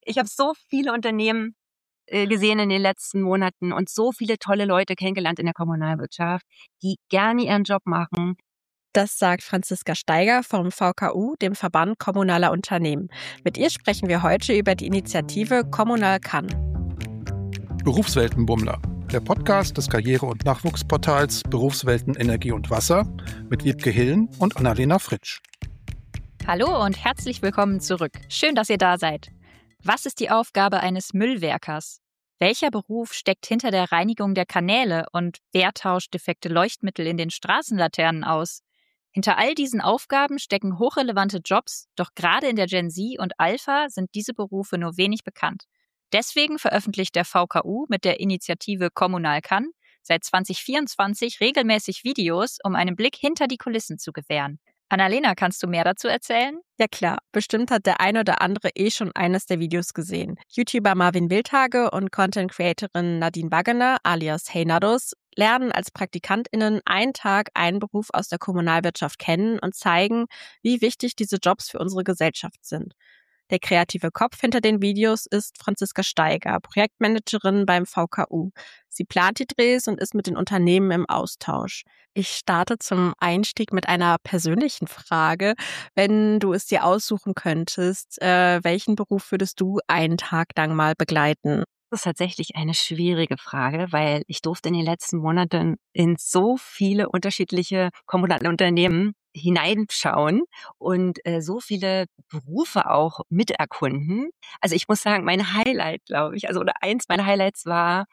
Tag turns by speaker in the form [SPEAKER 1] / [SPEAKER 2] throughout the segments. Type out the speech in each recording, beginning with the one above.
[SPEAKER 1] Ich habe so viele Unternehmen gesehen in den letzten Monaten und so viele tolle Leute kennengelernt in der Kommunalwirtschaft, die gerne ihren Job machen.
[SPEAKER 2] Das sagt Franziska Steiger vom VKU, dem Verband Kommunaler Unternehmen. Mit ihr sprechen wir heute über die Initiative Kommunal kann.
[SPEAKER 3] Berufsweltenbummler, der Podcast des Karriere- und Nachwuchsportals Berufswelten Energie und Wasser mit Wiebke Hillen und Annalena Fritsch.
[SPEAKER 4] Hallo und herzlich willkommen zurück. Schön, dass ihr da seid. Was ist die Aufgabe eines Müllwerkers? Welcher Beruf steckt hinter der Reinigung der Kanäle und wer tauscht defekte Leuchtmittel in den Straßenlaternen aus? Hinter all diesen Aufgaben stecken hochrelevante Jobs, doch gerade in der Gen Z und Alpha sind diese Berufe nur wenig bekannt. Deswegen veröffentlicht der VKU mit der Initiative Kommunal kann seit 2024 regelmäßig Videos, um einen Blick hinter die Kulissen zu gewähren. Annalena, kannst du mehr dazu erzählen?
[SPEAKER 2] Ja klar, bestimmt hat der ein oder andere schon eines der Videos gesehen. YouTuber Marvin Wildhage und Content-Creatorin Nadine Waggener alias Hey Nadus lernen als PraktikantInnen einen Tag einen Beruf aus der Kommunalwirtschaft kennen und zeigen, wie wichtig diese Jobs für unsere Gesellschaft sind. Der kreative Kopf hinter den Videos ist Franziska Steiger, Projektmanagerin beim VKU. Sie plant die Drehs und ist mit den Unternehmen im Austausch. Ich starte zum Einstieg mit einer persönlichen Frage. Wenn du es dir aussuchen könntest, welchen Beruf würdest du einen Tag lang mal begleiten?
[SPEAKER 1] Das ist tatsächlich eine schwierige Frage, weil ich durfte in den letzten Monaten in so viele unterschiedliche kommunale Unternehmen hineinschauen und so viele Berufe auch miterkunden. Also ich muss sagen, mein Highlight, glaube ich, oder eins meiner Highlights war,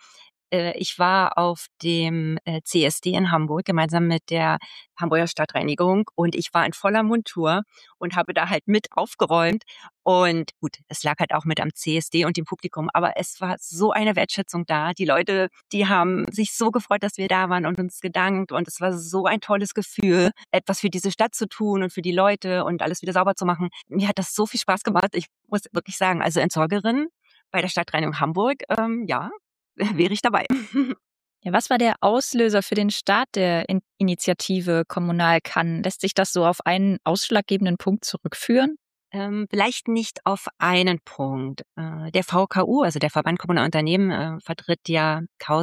[SPEAKER 1] ich war auf dem CSD in Hamburg gemeinsam mit der Hamburger Stadtreinigung und ich war in voller Montur und habe da halt mit aufgeräumt. Und gut, es lag halt auch mit am CSD und dem Publikum, aber es war so eine Wertschätzung da. Die Leute, die haben sich so gefreut, dass wir da waren und uns gedankt und es war so ein tolles Gefühl, etwas für diese Stadt zu tun und für die Leute und alles wieder sauber zu machen. Mir hat das so viel Spaß gemacht. Ich muss wirklich sagen, also Entsorgerin bei der Stadtreinigung Hamburg, ja, wäre ich dabei.
[SPEAKER 4] Ja, was war der Auslöser für den Start der Initiative Kommunal kann? Lässt sich das so auf einen ausschlaggebenden Punkt zurückführen?
[SPEAKER 1] Vielleicht nicht auf einen Punkt. Der VKU, also der Verband Kommunaler Unternehmen, vertritt ja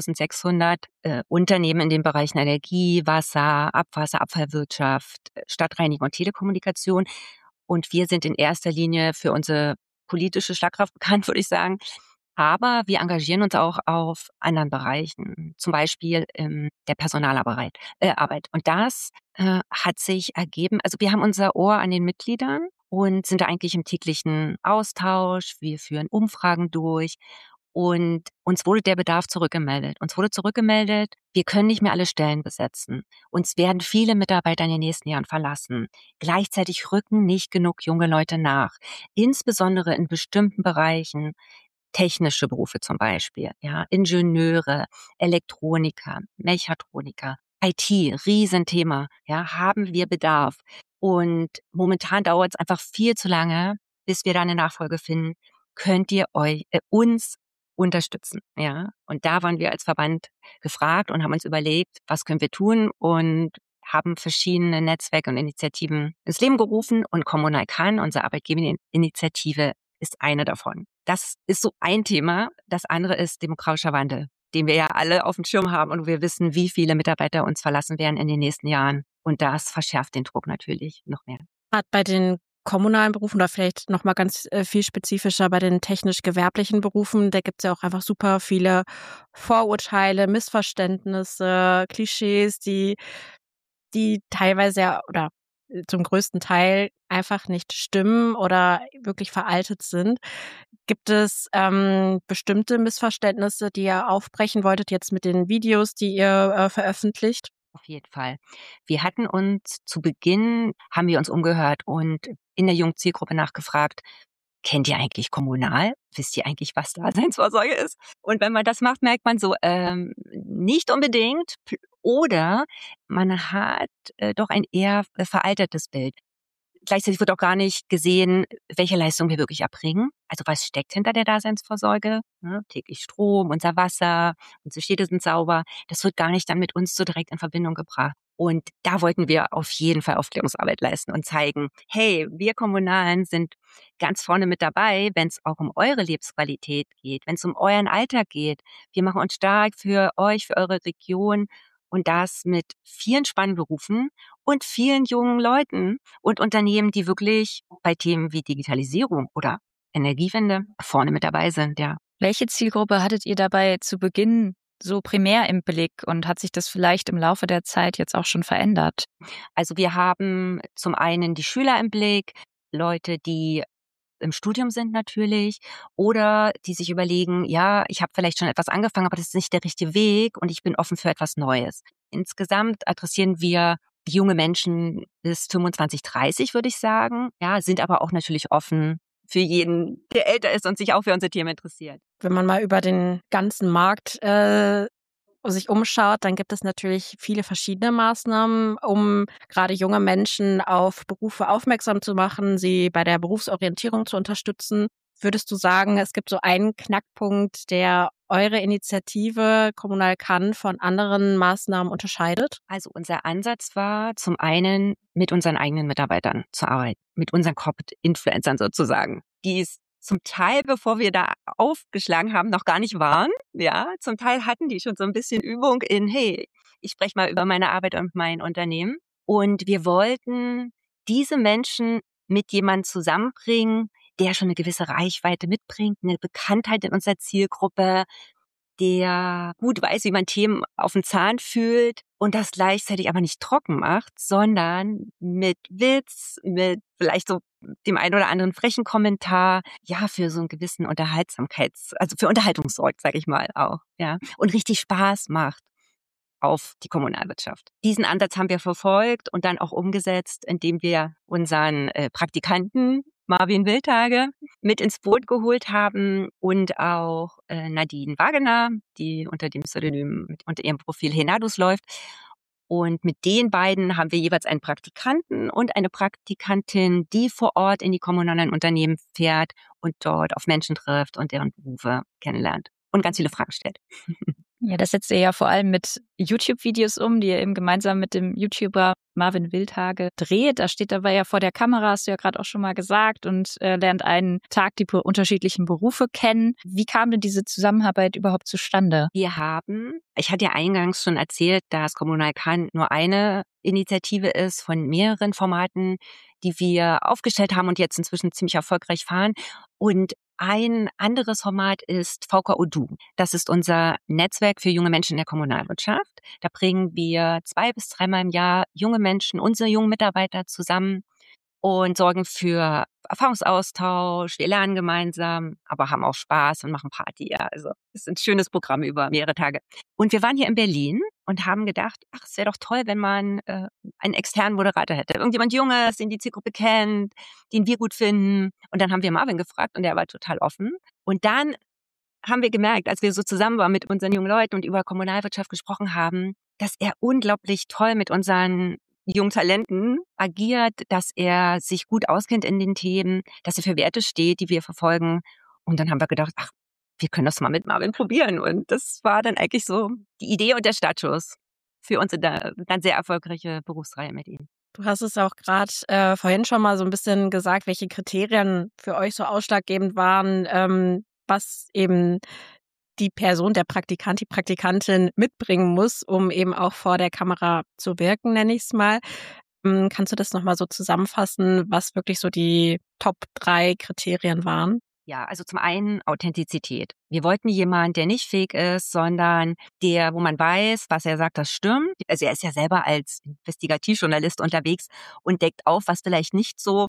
[SPEAKER 1] 1600 Unternehmen in den Bereichen Energie, Wasser, Abwasser, Abfallwirtschaft, Stadtreinigung und Telekommunikation. Und wir sind in erster Linie für unsere politische Schlagkraft bekannt, würde ich sagen. Aber wir engagieren uns auch auf anderen Bereichen, zum Beispiel der Personalarbeit. Arbeit. Und das hat sich ergeben, also wir haben unser Ohr an den Mitgliedern und sind da eigentlich im täglichen Austausch. Wir führen Umfragen durch und uns wurde der Bedarf zurückgemeldet. Uns wurde zurückgemeldet, wir können nicht mehr alle Stellen besetzen. Uns werden viele Mitarbeiter in den nächsten Jahren verlassen. Gleichzeitig rücken nicht genug junge Leute nach, insbesondere in bestimmten Bereichen. Technische Berufe zum Beispiel, ja, Ingenieure, Elektroniker, Mechatroniker, IT, Riesenthema, ja, haben wir Bedarf. Und momentan dauert es einfach viel zu lange, bis wir da eine Nachfolge finden. Könnt ihr uns unterstützen, ja? Und da waren wir als Verband gefragt und haben uns überlegt, was können wir tun und haben verschiedene Netzwerke und Initiativen ins Leben gerufen und Kommunal kann, unsere Arbeitgeberinitiative, ist eine davon. Das ist so ein Thema. Das andere ist demografischer Wandel, den wir ja alle auf dem Schirm haben und wir wissen, wie viele Mitarbeiter uns verlassen werden in den nächsten Jahren. Und das verschärft den Druck natürlich noch mehr.
[SPEAKER 2] Gerade bei den kommunalen Berufen oder vielleicht noch mal ganz viel spezifischer bei den technisch-gewerblichen Berufen, da gibt es ja auch einfach super viele Vorurteile, Missverständnisse, Klischees, die teilweise ja oder zum größten Teil einfach nicht stimmen oder wirklich veraltet sind. Gibt es bestimmte Missverständnisse, die ihr aufbrechen wolltet jetzt mit den Videos, die ihr veröffentlicht?
[SPEAKER 1] Auf jeden Fall. Wir hatten uns zu Beginn, haben wir uns umgehört und in der jungen Zielgruppe nachgefragt, kennt ihr eigentlich Kommunal? Wisst ihr eigentlich, was Daseinsvorsorge ist? Und wenn man das macht, merkt man so, nicht unbedingt. Oder man hat doch ein eher veraltetes Bild. gleichzeitig wird auch gar nicht gesehen, welche Leistung wir wirklich erbringen. Also was steckt hinter der Daseinsvorsorge? Ne? Täglich Strom, unser Wasser, unsere Städte sind sauber. Das wird gar nicht dann mit uns so direkt in Verbindung gebracht. Und da wollten wir auf jeden Fall Aufklärungsarbeit leisten und zeigen, hey, wir Kommunalen sind ganz vorne mit dabei, wenn es auch um eure Lebensqualität geht, wenn es um euren Alltag geht. Wir machen uns stark für euch, für eure Region und das mit vielen spannenden Berufen und vielen jungen Leuten und Unternehmen, die wirklich bei Themen wie Digitalisierung oder Energiewende vorne mit dabei sind, ja.
[SPEAKER 4] Welche Zielgruppe hattet ihr dabei zu Beginn so primär im Blick und hat sich das vielleicht im Laufe der Zeit jetzt auch schon verändert?
[SPEAKER 1] Also wir haben zum einen die Schüler im Blick, Leute, die im Studium sind natürlich oder die sich überlegen, ja, ich habe vielleicht schon etwas angefangen, aber das ist nicht der richtige Weg und ich bin offen für etwas Neues. Insgesamt adressieren wir junge Menschen bis 25, 30, würde ich sagen, ja, sind aber auch natürlich offen für jeden, der älter ist und sich auch für unser Thema interessiert.
[SPEAKER 2] Wenn man mal über den ganzen Markt sich umschaut, dann gibt es natürlich viele verschiedene Maßnahmen, um gerade junge Menschen auf Berufe aufmerksam zu machen, sie bei der Berufsorientierung zu unterstützen. Würdest du sagen, es gibt so einen Knackpunkt, der eure Initiative Kommunal kann von anderen Maßnahmen unterscheidet?
[SPEAKER 1] Also unser Ansatz war zum einen mit unseren eigenen Mitarbeitern zu arbeiten, mit unseren Corporate-Influencern sozusagen, die es zum Teil, bevor wir da aufgeschlagen haben, noch gar nicht waren. Ja, zum Teil hatten die schon so ein bisschen Übung in, hey, ich spreche mal über meine Arbeit und mein Unternehmen. Und wir wollten diese Menschen mit jemandem zusammenbringen, der schon eine gewisse Reichweite mitbringt, eine Bekanntheit in unserer Zielgruppe, der gut weiß, wie man Themen auf den Zahn fühlt und das gleichzeitig aber nicht trocken macht, sondern mit Witz, mit vielleicht so dem einen oder anderen frechen Kommentar, ja, für so einen gewissen also für Unterhaltung sorgt, sage ich mal auch, ja, und richtig Spaß macht auf die Kommunalwirtschaft. Diesen Ansatz haben wir verfolgt und dann auch umgesetzt, indem wir unseren Praktikanten Marvin Wildtage mit ins Boot geholt haben und auch Nadine Wagener, die unter dem Pseudonym, unter ihrem Profil Henadus läuft. Und mit den beiden haben wir jeweils einen Praktikanten und eine Praktikantin, die vor Ort in die kommunalen Unternehmen fährt und dort auf Menschen trifft und deren Berufe kennenlernt und ganz viele Fragen stellt.
[SPEAKER 4] Ja, das setzt ihr ja vor allem mit YouTube-Videos um, die ihr eben gemeinsam mit dem YouTuber Marvin Wildtage dreht. Da steht dabei ja vor der Kamera, hast du ja gerade auch schon mal gesagt, und lernt einen Tag die unterschiedlichen Berufe kennen. Wie kam denn diese Zusammenarbeit überhaupt zustande?
[SPEAKER 1] Ich hatte ja eingangs schon erzählt, dass Kommunal kann nur eine Initiative ist von mehreren Formaten, die wir aufgestellt haben und jetzt inzwischen ziemlich erfolgreich fahren. Und ein anderes Format ist VKO Du. Das ist unser Netzwerk für junge Menschen in der Kommunalwirtschaft. Da bringen wir 2 bis 3 Mal im Jahr junge Menschen, unsere jungen Mitarbeiter zusammen und sorgen für Erfahrungsaustausch. Wir lernen gemeinsam, aber haben auch Spaß und machen Party. Ja, also es ist ein schönes Programm über mehrere Tage. Und wir waren hier in Berlin und haben gedacht, ach, es wäre doch toll, wenn man einen externen Moderator hätte. Irgendjemand Junges, den die Zielgruppe kennt, den wir gut finden. Und dann haben wir Marvin gefragt und der war total offen. Und dann haben wir gemerkt, als wir so zusammen waren mit unseren jungen Leuten und über Kommunalwirtschaft gesprochen haben, dass er unglaublich toll mit unseren jungen Talenten agiert, dass er sich gut auskennt in den Themen, dass er für Werte steht, die wir verfolgen. Und dann haben wir gedacht, ach, wir können das mal mit Marvin probieren. Und das war dann eigentlich so die Idee und der Startschuss für unsere dann sehr erfolgreiche Berufsreihe mit ihm.
[SPEAKER 2] Du hast es auch gerade vorhin schon mal so ein bisschen gesagt, welche Kriterien für euch so ausschlaggebend waren, was eben die Person, der Praktikant, die Praktikantin mitbringen muss, um eben auch vor der Kamera zu wirken, nenne ich es mal. Kannst du das nochmal so zusammenfassen, was wirklich so die Top 3 Kriterien waren?
[SPEAKER 1] Ja, also zum einen Authentizität. Wir wollten jemanden, der nicht fake ist, sondern wo man weiß, was er sagt, das stimmt. Also er ist ja selber als Investigativjournalist unterwegs und deckt auf, was vielleicht nicht so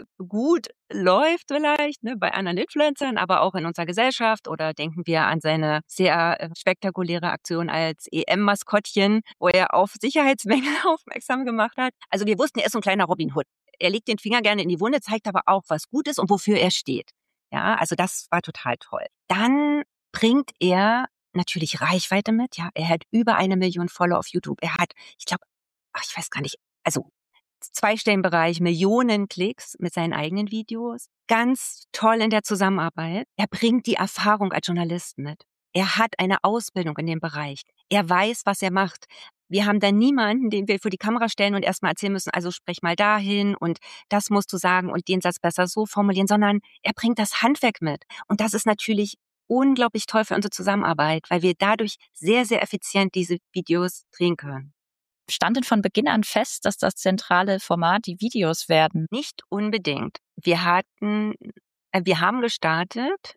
[SPEAKER 1] gut läuft vielleicht, ne, bei anderen Influencern, aber auch in unserer Gesellschaft. Oder denken wir an seine sehr spektakuläre Aktion als EM-Maskottchen, wo er auf Sicherheitsmängel aufmerksam gemacht hat. Also wir wussten, er ist so ein kleiner Robin Hood. Er legt den Finger gerne in die Wunde, zeigt aber auch, was gut ist und wofür er steht. Ja, also das war total toll. Dann bringt er natürlich Reichweite mit. Ja, er hat über 1 Million Follower auf YouTube. Er hat, ich glaube, ich weiß gar nicht, also zweistelligen Bereich, Millionen Klicks mit seinen eigenen Videos. Ganz toll in der Zusammenarbeit. Er bringt die Erfahrung als Journalist mit. Er hat eine Ausbildung in dem Bereich. Er weiß, was er macht. Wir haben da niemanden, den wir vor die Kamera stellen und erstmal erzählen müssen, also sprech mal dahin und das musst du sagen und den Satz besser so formulieren, sondern er bringt das Handwerk mit. Und das ist natürlich unglaublich toll für unsere Zusammenarbeit, weil wir dadurch sehr, sehr effizient diese Videos drehen können.
[SPEAKER 4] Stand denn von Beginn an fest, dass das zentrale Format die Videos werden?
[SPEAKER 1] Nicht unbedingt. Wir haben gestartet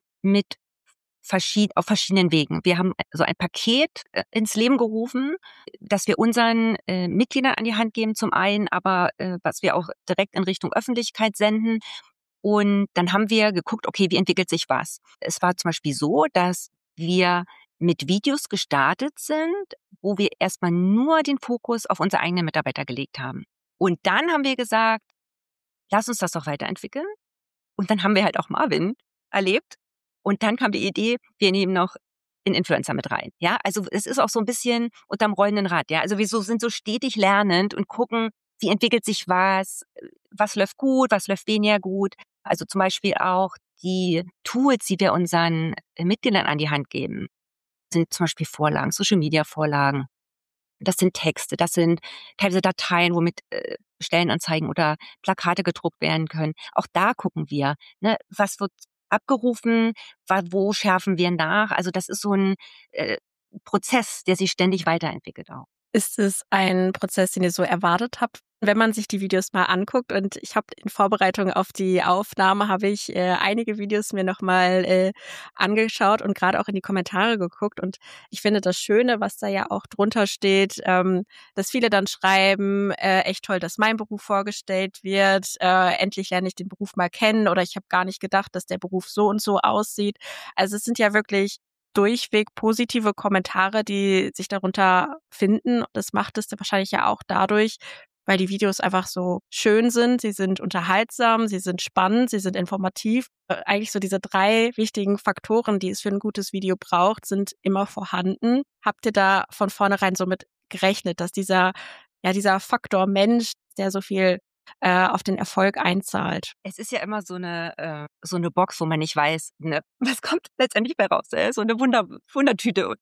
[SPEAKER 1] auf verschiedenen Wegen. Wir haben so ein Paket ins Leben gerufen, das wir unseren Mitgliedern an die Hand geben zum einen, aber was wir auch direkt in Richtung Öffentlichkeit senden. Und dann haben wir geguckt, okay, wie entwickelt sich was? Es war zum Beispiel so, dass wir mit Videos gestartet sind, wo wir erstmal nur den Fokus auf unsere eigenen Mitarbeiter gelegt haben. Und dann haben wir gesagt, lass uns das doch weiterentwickeln. Und dann haben wir halt auch Marvin erlebt. Und dann kam die Idee, wir nehmen noch einen Influencer mit rein. Ja, also es ist auch so ein bisschen unterm rollenden Rad. Ja, also wir sind so stetig lernend und gucken, wie entwickelt sich was läuft gut, was läuft weniger gut. Also zum Beispiel auch die Tools, die wir unseren Mitgliedern an die Hand geben, sind zum Beispiel Vorlagen, Social-Media-Vorlagen. Das sind Texte, das sind teilweise Dateien, womit Stellenanzeigen oder Plakate gedruckt werden können. Auch da gucken wir, ne, was wird abgerufen, wo schärfen wir nach. Also das ist so ein Prozess, der sich ständig weiterentwickelt auch.
[SPEAKER 2] Ist es ein Prozess, den ihr so erwartet habt, wenn man sich die Videos mal anguckt? Und ich habe in Vorbereitung auf die Aufnahme einige Videos mir nochmal angeschaut und gerade auch in die Kommentare geguckt. Und ich finde das Schöne, was da ja auch drunter steht, dass viele dann schreiben, echt toll, dass mein Beruf vorgestellt wird, endlich lerne ich den Beruf mal kennen oder ich habe gar nicht gedacht, dass der Beruf so und so aussieht. Also es sind ja wirklich durchweg positive Kommentare, die sich darunter finden. Das macht es wahrscheinlich ja auch dadurch, weil die Videos einfach so schön sind, sie sind unterhaltsam, sie sind spannend, sie sind informativ. Eigentlich so diese 3 wichtigen Faktoren, die es für ein gutes Video braucht, sind immer vorhanden. Habt ihr da von vornherein so mit gerechnet, dass dieser Faktor Mensch, der so viel auf den Erfolg einzahlt?
[SPEAKER 1] Es ist ja immer so eine Box, wo man nicht weiß, ne, was kommt letztendlich bei raus. So eine Wundertüte.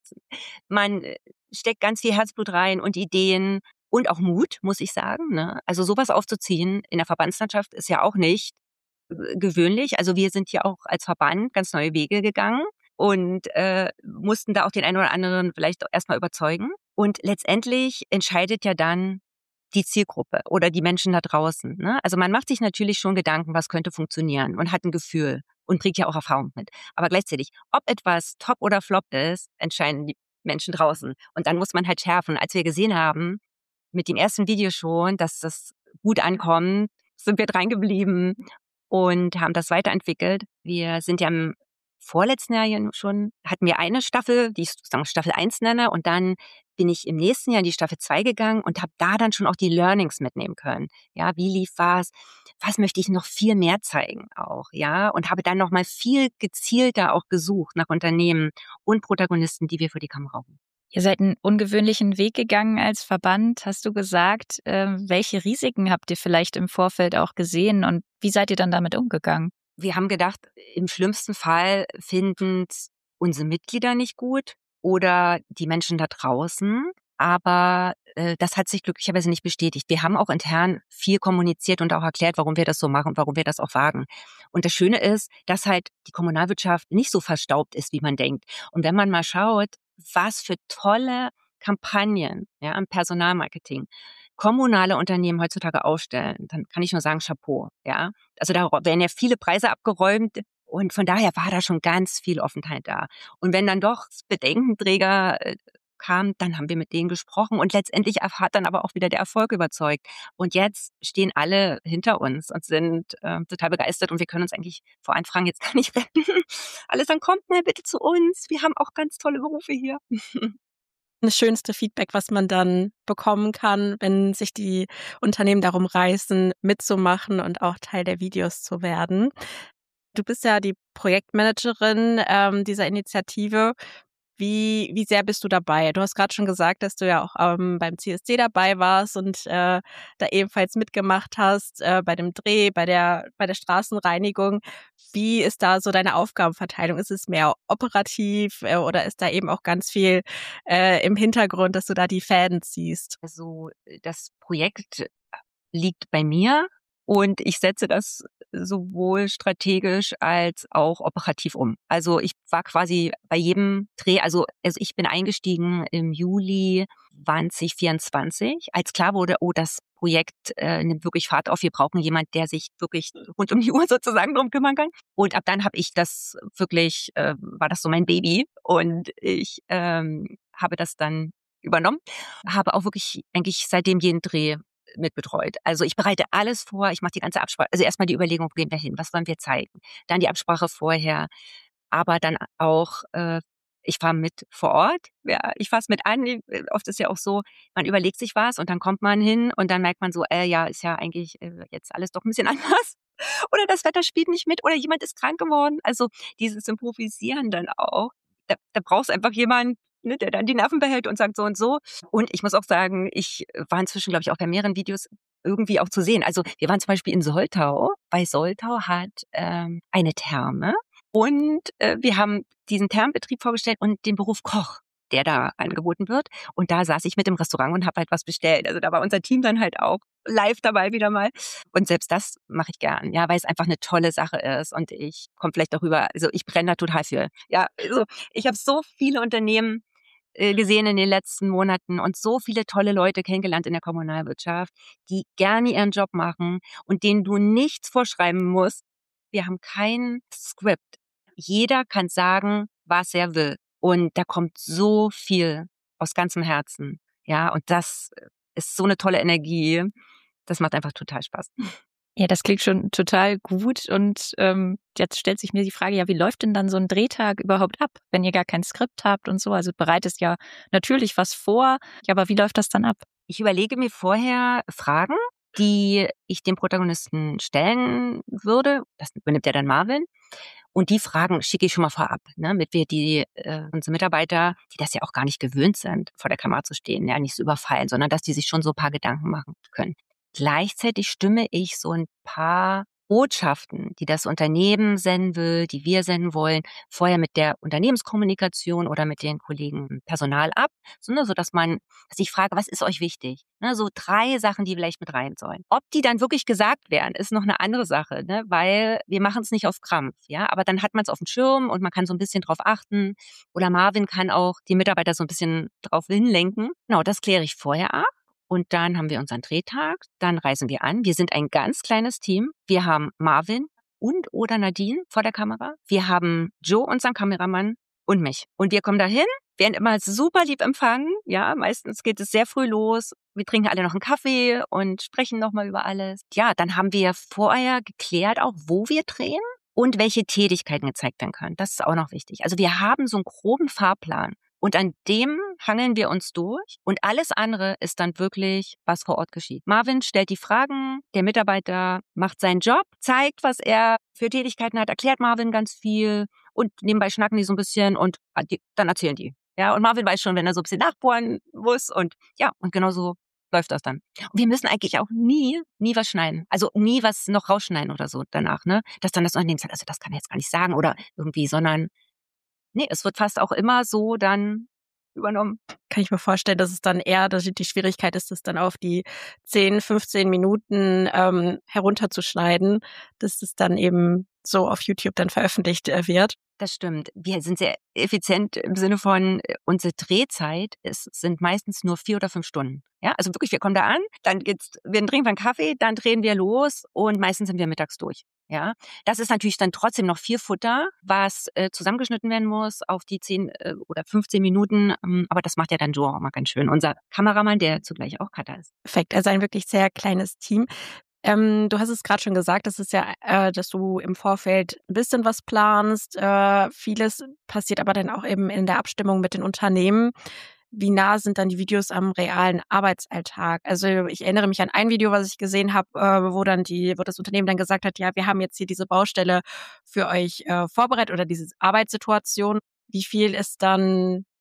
[SPEAKER 1] Man steckt ganz viel Herzblut rein und Ideen und auch Mut, muss ich sagen. Ne? Also sowas aufzuziehen in der Verbandslandschaft ist ja auch nicht gewöhnlich. Also wir sind ja auch als Verband ganz neue Wege gegangen und mussten da auch den einen oder anderen vielleicht erstmal überzeugen. Und letztendlich entscheidet ja dann die Zielgruppe oder die Menschen da draußen. Ne? Also man macht sich natürlich schon Gedanken, was könnte funktionieren und hat ein Gefühl und bringt ja auch Erfahrung mit. Aber gleichzeitig, ob etwas top oder flop ist, entscheiden die Menschen draußen. Und dann muss man halt schärfen. Als wir gesehen haben, mit dem ersten Video schon, dass das gut ankommt, sind wir dran geblieben und haben das weiterentwickelt. Wir sind ja im vorletzten Jahr schon, hatten wir eine Staffel, die ich sozusagen Staffel 1 nenne, und dann bin ich im nächsten Jahr in die Staffel 2 gegangen und habe da dann schon auch die Learnings mitnehmen können. Ja, wie lief was möchte ich noch viel mehr zeigen auch, ja, und habe dann noch mal viel gezielter auch gesucht nach Unternehmen und Protagonisten, die wir für die Kamera rufen.
[SPEAKER 4] Ihr seid einen ungewöhnlichen Weg gegangen als Verband, hast du gesagt. Welche Risiken habt ihr vielleicht im Vorfeld auch gesehen und wie seid ihr dann damit umgegangen?
[SPEAKER 1] Wir haben gedacht, im schlimmsten Fall finden unsere Mitglieder nicht gut oder die Menschen da draußen. Aber das hat sich glücklicherweise nicht bestätigt. Wir haben auch intern viel kommuniziert und auch erklärt, warum wir das so machen, warum wir das auch wagen. Und das Schöne ist, dass halt die Kommunalwirtschaft nicht so verstaubt ist, wie man denkt. Und wenn man mal schaut, was für tolle Kampagnen, ja, im Personalmarketing kommunale Unternehmen heutzutage aufstellen, dann kann ich nur sagen, Chapeau, ja. Also da werden ja viele Preise abgeräumt und von daher war da schon ganz viel Offenheit da. Und wenn dann doch Bedenkenträger kam, dann haben wir mit denen gesprochen und letztendlich hat dann aber auch wieder der Erfolg überzeugt. Und jetzt stehen alle hinter uns und sind total begeistert und wir können uns eigentlich vor Anfragen jetzt gar nicht retten. Alles dann kommt mal bitte zu uns. Wir haben auch ganz tolle Berufe hier.
[SPEAKER 2] Das schönste Feedback, was man dann bekommen kann, wenn sich die Unternehmen darum reißen, mitzumachen und auch Teil der Videos zu werden. Du bist ja die Projektmanagerin dieser Initiative. Wie sehr bist du dabei? Du hast gerade schon gesagt, dass du ja auch beim CSD dabei warst und da ebenfalls mitgemacht hast bei dem Dreh, bei der Straßenreinigung. Wie ist da so deine Aufgabenverteilung? Ist es mehr operativ oder ist da eben auch ganz viel im Hintergrund, dass du da die Fäden ziehst?
[SPEAKER 1] Also das Projekt liegt bei mir und ich setze das sowohl strategisch als auch operativ um. Also ich war quasi bei jedem Dreh, also ich bin eingestiegen im Juli 2024, als klar wurde, oh, das Projekt nimmt wirklich Fahrt auf. Wir brauchen jemanden, der sich wirklich rund um die Uhr sozusagen drum kümmern kann. Und ab dann habe ich das wirklich, war das so mein Baby und ich habe das dann übernommen, habe auch wirklich eigentlich seitdem jeden Dreh mitbetreut. Also ich bereite alles vor, ich mache die ganze Absprache, also erstmal die Überlegung, wo gehen wir hin, was wollen wir zeigen, dann die Absprache vorher, aber dann auch, ich fahre mit vor Ort, ja, ich fasse mit an, oft ist ja auch so, man überlegt sich was und dann kommt man hin und dann merkt man so, ja, ist ja eigentlich jetzt alles doch ein bisschen anders. Oder das Wetter spielt nicht mit oder jemand ist krank geworden. Also dieses Improvisieren dann auch, da brauchst einfach jemand, ne, der dann die Nerven behält und sagt so und so. Und ich muss auch sagen, ich war inzwischen, glaube ich, auch bei mehreren Videos irgendwie auch zu sehen. Also wir waren zum Beispiel in Soltau, weil Soltau hat eine Therme und wir haben diesen Thermenbetrieb vorgestellt und den Beruf Koch, der da angeboten wird. Und da saß ich mit im Restaurant und habe halt was bestellt. Also da war unser Team dann halt auch live dabei wieder mal. Und selbst das mache ich gern, ja, weil es einfach eine tolle Sache ist und ich komme vielleicht darüber, also ich brenne da total für. Ja, also ich habe so viele Unternehmen gesehen in den letzten Monaten und so viele tolle Leute kennengelernt in der Kommunalwirtschaft, die gerne ihren Job machen und denen du nichts vorschreiben musst. Wir haben kein Skript. Jeder kann sagen, was er will. Und da kommt so viel aus ganzem Herzen. Ja, und das ist so eine tolle Energie. Das macht einfach total Spaß.
[SPEAKER 4] Ja, das klingt schon total gut. Und jetzt stellt sich mir die Frage, ja, wie läuft denn dann so ein Drehtag überhaupt ab, wenn ihr gar kein Skript habt und so? Also bereitest ja natürlich was vor, ja, aber wie läuft das dann ab?
[SPEAKER 1] Ich überlege mir vorher Fragen, die ich dem Protagonisten stellen würde. Das übernimmt ja dann Marvin. Und die Fragen schicke ich schon mal vorab, ne, damit wir unsere Mitarbeiter, die das ja auch gar nicht gewöhnt sind, vor der Kamera zu stehen, ja, nicht so überfallen, sondern dass die sich schon so ein paar Gedanken machen können. Gleichzeitig stimme ich so ein paar Botschaften, die das Unternehmen senden will, die wir senden wollen, vorher mit der Unternehmenskommunikation oder mit den Kollegen im Personal ab, sondern so, dass ich frage, was ist euch wichtig? Ne, so 3 Sachen, die vielleicht mit rein sollen. Ob die dann wirklich gesagt werden, ist noch eine andere Sache, ne, weil wir machen es nicht auf Krampf, ja, aber dann hat man es auf dem Schirm und man kann so ein bisschen drauf achten oder Marvin kann auch die Mitarbeiter so ein bisschen drauf hinlenken. Genau, das kläre ich vorher ab. Und dann haben wir unseren Drehtag, dann reisen wir an. Wir sind ein ganz kleines Team. Wir haben Marvin und oder Nadine vor der Kamera. Wir haben Joe, unseren Kameramann, und mich. Und wir kommen dahin, werden immer super lieb empfangen. Ja, meistens geht es sehr früh los. Wir trinken alle noch einen Kaffee und sprechen nochmal über alles. Ja, dann haben wir vorher geklärt auch, wo wir drehen und welche Tätigkeiten gezeigt werden können. Das ist auch noch wichtig. Also wir haben so einen groben Fahrplan. Und an dem hangeln wir uns durch und alles andere ist dann wirklich, was vor Ort geschieht. Marvin stellt die Fragen, der Mitarbeiter macht seinen Job, zeigt, was er für Tätigkeiten hat, erklärt Marvin ganz viel und nebenbei schnacken die so ein bisschen und dann erzählen die. Ja, und Marvin weiß schon, wenn er so ein bisschen nachbohren muss und ja, und genau so läuft das dann. Und wir müssen eigentlich auch nie was schneiden. Also nie was noch rausschneiden oder so danach, ne? Dass dann das Unternehmen sagt, also das kann er jetzt gar nicht sagen oder irgendwie, sondern nee, es wird fast auch immer so dann übernommen.
[SPEAKER 2] Kann ich mir vorstellen, dass es dann eher die Schwierigkeit ist, das dann auf die 10, 15 Minuten herunterzuschneiden, dass es dann eben so auf YouTube dann veröffentlicht wird.
[SPEAKER 1] Das stimmt. Wir sind sehr effizient im Sinne von, unsere Drehzeit sind meistens nur 4 oder 5 Stunden. Ja, also wirklich, wir kommen da an, dann wir trinken einen Kaffee, dann drehen wir los und meistens sind wir mittags durch. Ja, das ist natürlich dann trotzdem noch viel Futter, was zusammengeschnitten werden muss auf die 10 oder 15 Minuten. Aber das macht ja dann Joe auch mal ganz schön. Unser Kameramann, der zugleich auch Cutter ist.
[SPEAKER 2] Perfekt, also ein wirklich sehr kleines Team. Du hast es gerade schon gesagt, das ist ja, dass du im Vorfeld ein bisschen was planst. Vieles passiert aber dann auch eben in der Abstimmung mit den Unternehmen. Wie nah sind dann die Videos am realen Arbeitsalltag? Also ich erinnere mich an ein Video, was ich gesehen habe, wo das Unternehmen dann gesagt hat, ja, wir haben jetzt hier diese Baustelle für euch vorbereitet oder diese Arbeitssituation. Wie viel ist dann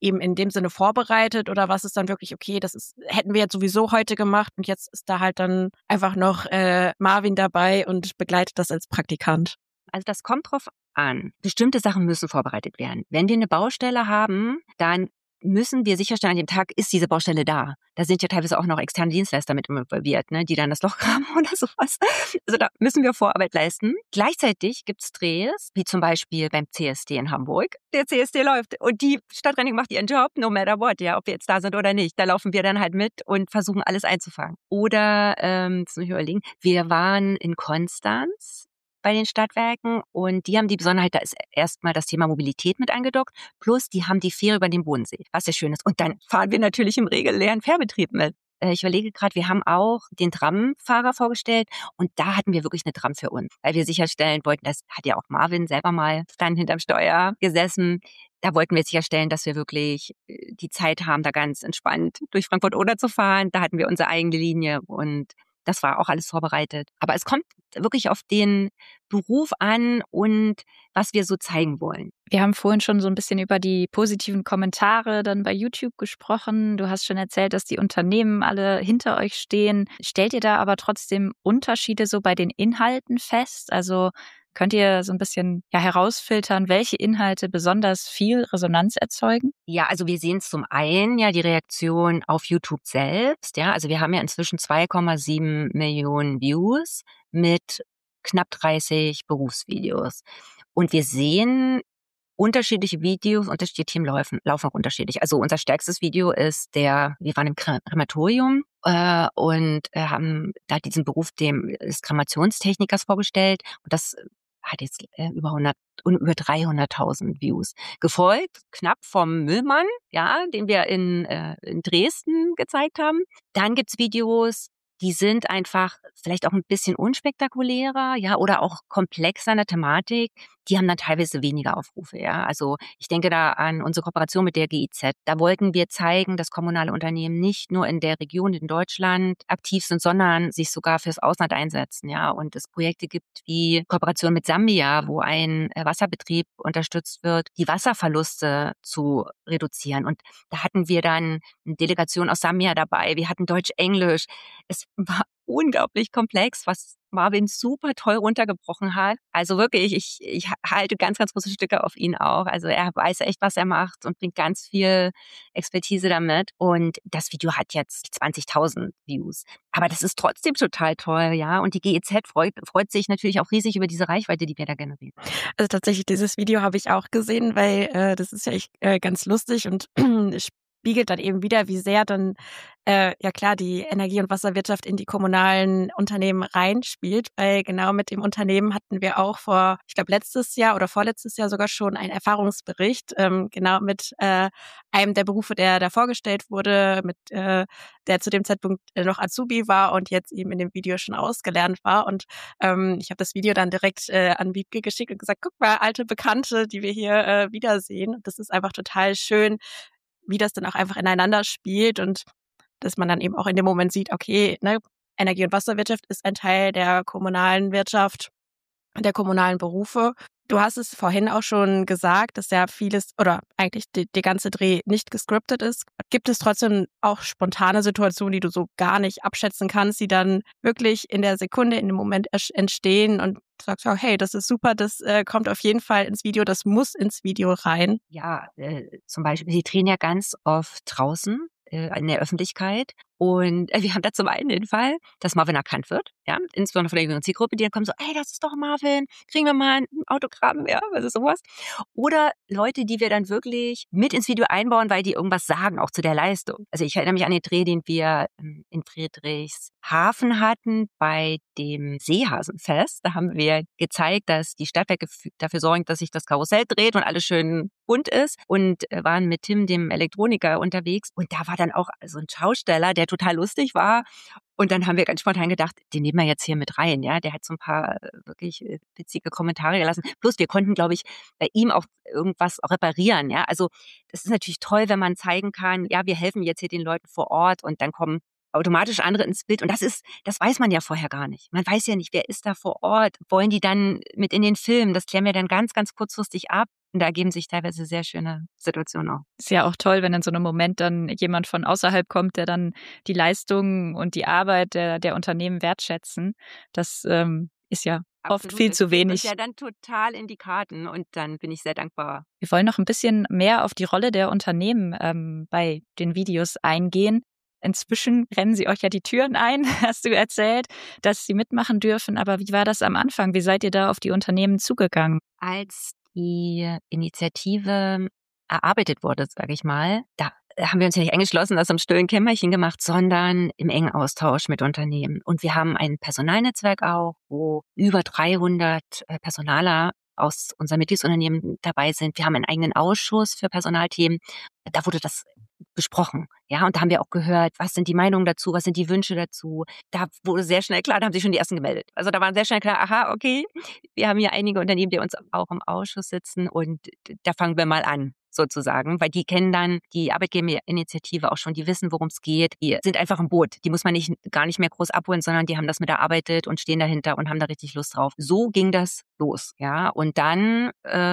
[SPEAKER 2] eben in dem Sinne vorbereitet oder was ist dann wirklich, okay, hätten wir jetzt sowieso heute gemacht und jetzt ist da halt dann einfach noch Marvin dabei und begleitet das als Praktikant?
[SPEAKER 1] Also das kommt drauf an. Bestimmte Sachen müssen vorbereitet werden. Wenn wir eine Baustelle haben, dann müssen wir sicherstellen, an dem Tag ist diese Baustelle da. Da sind ja teilweise auch noch externe Dienstleister mit involviert, ne, die dann das Loch graben oder sowas. Also da müssen wir Vorarbeit leisten. Gleichzeitig gibt's Drehs, wie zum Beispiel beim CSD in Hamburg. Der CSD läuft und die Stadtreinigung macht ihren Job, no matter what, ja, ob wir jetzt da sind oder nicht. Da laufen wir dann halt mit und versuchen alles einzufangen. Oder, jetzt muss ich überlegen, wir waren in Konstanz bei den Stadtwerken und die haben die Besonderheit, da ist erstmal das Thema Mobilität mit angedockt, plus die haben die Fähre über den Bodensee, was sehr schön ist. Und dann fahren wir natürlich im regulären Fährbetrieb mit. Ich überlege gerade, wir haben auch den Tramfahrer vorgestellt und da hatten wir wirklich eine Tram für uns, weil wir sicherstellen wollten, das hat ja auch Marvin selber mal dann hinterm Steuer gesessen. Da wollten wir sicherstellen, dass wir wirklich die Zeit haben, da ganz entspannt durch Frankfurt-Oder zu fahren. Da hatten wir unsere eigene Linie und das war auch alles vorbereitet. Aber es kommt wirklich auf den Beruf an und was wir so zeigen wollen.
[SPEAKER 4] Wir haben vorhin schon so ein bisschen über die positiven Kommentare dann bei YouTube gesprochen. Du hast schon erzählt, dass die Unternehmen alle hinter euch stehen. Stellt ihr da aber trotzdem Unterschiede so bei den Inhalten fest? Also könnt ihr so ein bisschen herausfiltern, welche Inhalte besonders viel Resonanz erzeugen?
[SPEAKER 1] Ja, also wir sehen zum einen ja die Reaktion auf YouTube selbst. Ja, also wir haben ja inzwischen 2,7 Millionen Views mit knapp 30 Berufsvideos. Und wir sehen unterschiedliche Videos, unterschiedliche Themen laufen auch unterschiedlich. Also unser stärkstes Video ist wir waren im Krematorium und haben da diesen Beruf des Kremationstechnikers vorgestellt. Und das hat jetzt über 300.000 Views. Gefolgt knapp vom Müllmann, ja, den wir in Dresden gezeigt haben. Dann gibt's Videos, die sind einfach vielleicht auch ein bisschen unspektakulärer, ja, oder auch komplexer in der Thematik. Die haben dann teilweise weniger Aufrufe, ja. Also ich denke da an unsere Kooperation mit der GIZ. Da wollten wir zeigen, dass kommunale Unternehmen nicht nur in der Region in Deutschland aktiv sind, sondern sich sogar fürs Ausland einsetzen, ja. Und es Projekte gibt wie Kooperation mit Sambia, wo ein Wasserbetrieb unterstützt wird, die Wasserverluste zu reduzieren. Und da hatten wir dann eine Delegation aus Sambia dabei. Wir hatten Deutsch-Englisch. Es war unglaublich komplex, was Marvin super toll runtergebrochen hat. Also wirklich, ich halte ganz, ganz große Stücke auf ihn auch. Also er weiß echt, was er macht und bringt ganz viel Expertise damit. Und das Video hat jetzt 20.000 Views. Aber das ist trotzdem total toll, ja. Und die GEZ freut sich natürlich auch riesig über diese Reichweite, die wir da generieren.
[SPEAKER 2] Also tatsächlich, dieses Video habe ich auch gesehen, weil das ist ja echt ganz lustig und spiegelt dann eben wieder, wie sehr dann die Energie- und Wasserwirtschaft in die kommunalen Unternehmen reinspielt, weil genau mit dem Unternehmen hatten wir auch ich glaube letztes Jahr oder vorletztes Jahr sogar schon einen Erfahrungsbericht, genau mit einem der Berufe, der da vorgestellt wurde, der zu dem Zeitpunkt noch Azubi war und jetzt eben in dem Video schon ausgelernt war. Und ich habe das Video dann direkt an Wiebke geschickt und gesagt, guck mal, alte Bekannte, die wir hier wiedersehen. Das ist einfach total schön, wie das dann auch einfach ineinander spielt und dass man dann eben auch in dem Moment sieht, okay, ne, Energie- und Wasserwirtschaft ist ein Teil der kommunalen Wirtschaft, der kommunalen Berufe. Du hast es vorhin auch schon gesagt, dass ja vieles oder eigentlich der ganze Dreh nicht gescriptet ist. Gibt es trotzdem auch spontane Situationen, die du so gar nicht abschätzen kannst, die dann wirklich in der Sekunde, in dem Moment entstehen und sagst, oh, hey, das ist super, das kommt auf jeden Fall ins Video, das muss ins Video rein?
[SPEAKER 1] Ja, zum Beispiel, sie drehen ja ganz oft draußen in der Öffentlichkeit. Und wir haben da zum einen den Fall, dass Marvin erkannt wird, ja, insbesondere von der jüngeren Zielgruppe, die dann kommen so, ey, das ist doch Marvin, kriegen wir mal ein Autogramm, ja, was ist sowas? Oder Leute, die wir dann wirklich mit ins Video einbauen, weil die irgendwas sagen, auch zu der Leistung. Also ich erinnere mich an den Dreh, den wir in Friedrichshafen hatten bei dem Seehasenfest. Da haben wir gezeigt, dass die Stadtwerke dafür sorgen, dass sich das Karussell dreht und alles schön bunt ist und waren mit Tim, dem Elektroniker, unterwegs. Und da war dann auch so ein Schausteller, der total lustig war. Und dann haben wir ganz spontan gedacht, den nehmen wir jetzt hier mit rein. Ja, der hat so ein paar wirklich witzige Kommentare gelassen. Plus wir konnten, glaube ich, bei ihm auch irgendwas reparieren. Ja, also das ist natürlich toll, wenn man zeigen kann, ja, wir helfen jetzt hier den Leuten vor Ort und dann kommen automatisch andere ins Bild. Und das weiß man ja vorher gar nicht. Man weiß ja nicht, wer ist da vor Ort. Wollen die dann mit in den Film? Das klären wir dann ganz, ganz kurzfristig ab. Und da ergeben sich teilweise sehr schöne Situationen auch.
[SPEAKER 4] Ist ja auch toll, wenn in so einem Moment dann jemand von außerhalb kommt, der dann die Leistungen und die Arbeit der Unternehmen wertschätzen. Das ist ja oft viel zu wenig.
[SPEAKER 1] Das ist ja dann total in die Karten und dann bin ich sehr dankbar.
[SPEAKER 4] Wir wollen noch ein bisschen mehr auf die Rolle der Unternehmen bei den Videos eingehen. Inzwischen rennen sie euch ja die Türen ein, hast du erzählt, dass sie mitmachen dürfen. Aber wie war das am Anfang? Wie seid ihr da auf die Unternehmen zugegangen?
[SPEAKER 1] Als die Initiative erarbeitet wurde, sage ich mal, da haben wir uns ja nicht eingeschlossen, das im stillen Kämmerchen gemacht, sondern im engen Austausch mit Unternehmen. Und wir haben ein Personalnetzwerk auch, wo über 300 Personaler aus unseren Mitgliedsunternehmen dabei sind. Wir haben einen eigenen Ausschuss für Personalthemen. Da wurde das besprochen. Ja, und da haben wir auch gehört, was sind die Meinungen dazu, was sind die Wünsche dazu. Da wurde sehr schnell klar, da haben sich schon die ersten gemeldet. Also da war sehr schnell klar, aha, okay, wir haben hier einige Unternehmen, die uns auch im Ausschuss sitzen und da fangen wir mal an, sozusagen, weil die kennen dann die Arbeitgeberinitiative auch schon, die wissen, worum es geht. Die sind einfach im Boot. Die muss man gar nicht mehr groß abholen, sondern die haben das mit erarbeitet und stehen dahinter und haben da richtig Lust drauf. So ging das los, ja. Und dann,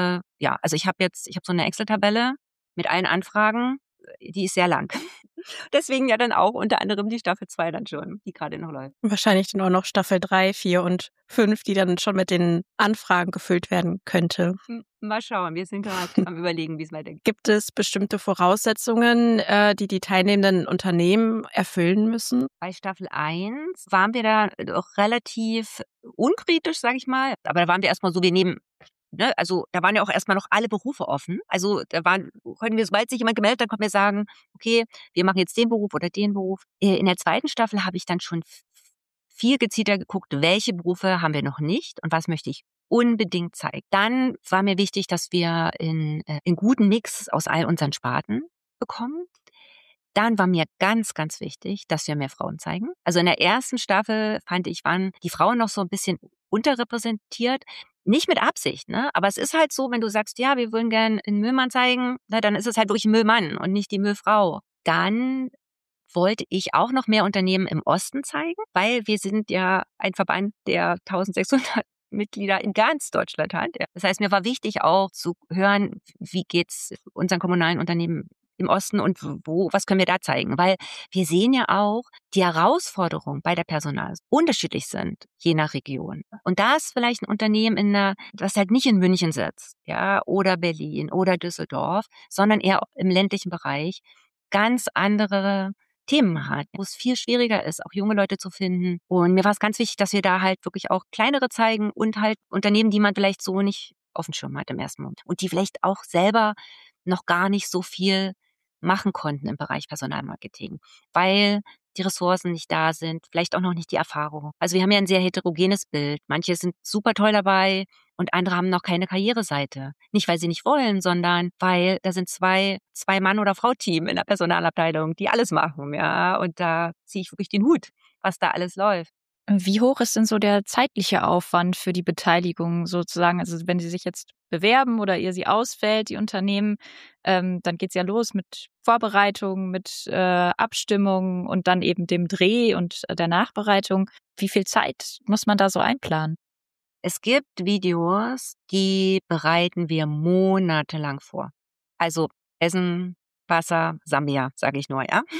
[SPEAKER 1] also ich habe so eine Excel-Tabelle mit allen Anfragen, die ist sehr lang. Deswegen ja dann auch unter anderem die Staffel 2 dann schon, die gerade noch läuft.
[SPEAKER 2] Wahrscheinlich dann auch noch Staffel 3, 4 und 5, die dann schon mit den Anfragen gefüllt werden könnte.
[SPEAKER 1] Mal schauen, wir sind gerade am Überlegen, wie es weitergeht.
[SPEAKER 2] Gibt es bestimmte Voraussetzungen, die teilnehmenden Unternehmen erfüllen müssen?
[SPEAKER 1] Bei Staffel 1 waren wir da doch relativ unkritisch, sage ich mal. Aber da waren wir erstmal so, wir nehmen... Also da waren ja auch erstmal noch alle Berufe offen. Also konnten wir, sobald sich jemand gemeldet hat, konnten wir sagen, okay, wir machen jetzt den Beruf oder den Beruf. In der zweiten Staffel habe ich dann schon viel gezielter geguckt, welche Berufe haben wir noch nicht und was möchte ich unbedingt zeigen. Dann war mir wichtig, dass wir einen guten Mix aus all unseren Sparten bekommen. Dann war mir ganz, ganz wichtig, dass wir mehr Frauen zeigen. Also in der ersten Staffel, fand ich, waren die Frauen noch so ein bisschen unterrepräsentiert. Nicht mit Absicht, ne? Aber es ist halt so, wenn du sagst, ja, wir wollen gerne einen Müllmann zeigen, dann ist es halt wirklich ein Müllmann und nicht die Müllfrau. Dann wollte ich auch noch mehr Unternehmen im Osten zeigen, weil wir sind ja ein Verband, der 1600 Mitglieder in ganz Deutschland hat. Das heißt, mir war wichtig auch zu hören, wie geht's unseren kommunalen Unternehmen im Osten und was können wir da zeigen? Weil wir sehen ja auch, die Herausforderungen bei der Personal unterschiedlich sind, je nach Region. Und da ist vielleicht ein Unternehmen das halt nicht in München sitzt, ja, oder Berlin oder Düsseldorf, sondern eher im ländlichen Bereich ganz andere Themen hat, wo es viel schwieriger ist, auch junge Leute zu finden. Und mir war es ganz wichtig, dass wir da halt wirklich auch kleinere zeigen und halt Unternehmen, die man vielleicht so nicht auf dem Schirm hat im ersten Moment. Und die vielleicht auch selber noch gar nicht so viel machen konnten im Bereich Personalmarketing, weil die Ressourcen nicht da sind, vielleicht auch noch nicht die Erfahrung. Also wir haben ja ein sehr heterogenes Bild. Manche sind super toll dabei und andere haben noch keine Karriereseite. Nicht, weil sie nicht wollen, sondern weil da sind zwei Mann- oder Frau-Team in der Personalabteilung, die alles machen, ja. Und da ziehe ich wirklich den Hut, was da alles läuft.
[SPEAKER 4] Wie hoch ist denn so der zeitliche Aufwand für die Beteiligung sozusagen? Also wenn Sie sich jetzt bewerben oder ihr sie auswählt, die Unternehmen, dann geht's ja los mit Vorbereitung, mit Abstimmung und dann eben dem Dreh und der Nachbereitung. Wie viel Zeit muss man da so einplanen?
[SPEAKER 1] Es gibt Videos, die bereiten wir monatelang vor. Also Essen, Wasser, Sambia, sage ich nur, ja.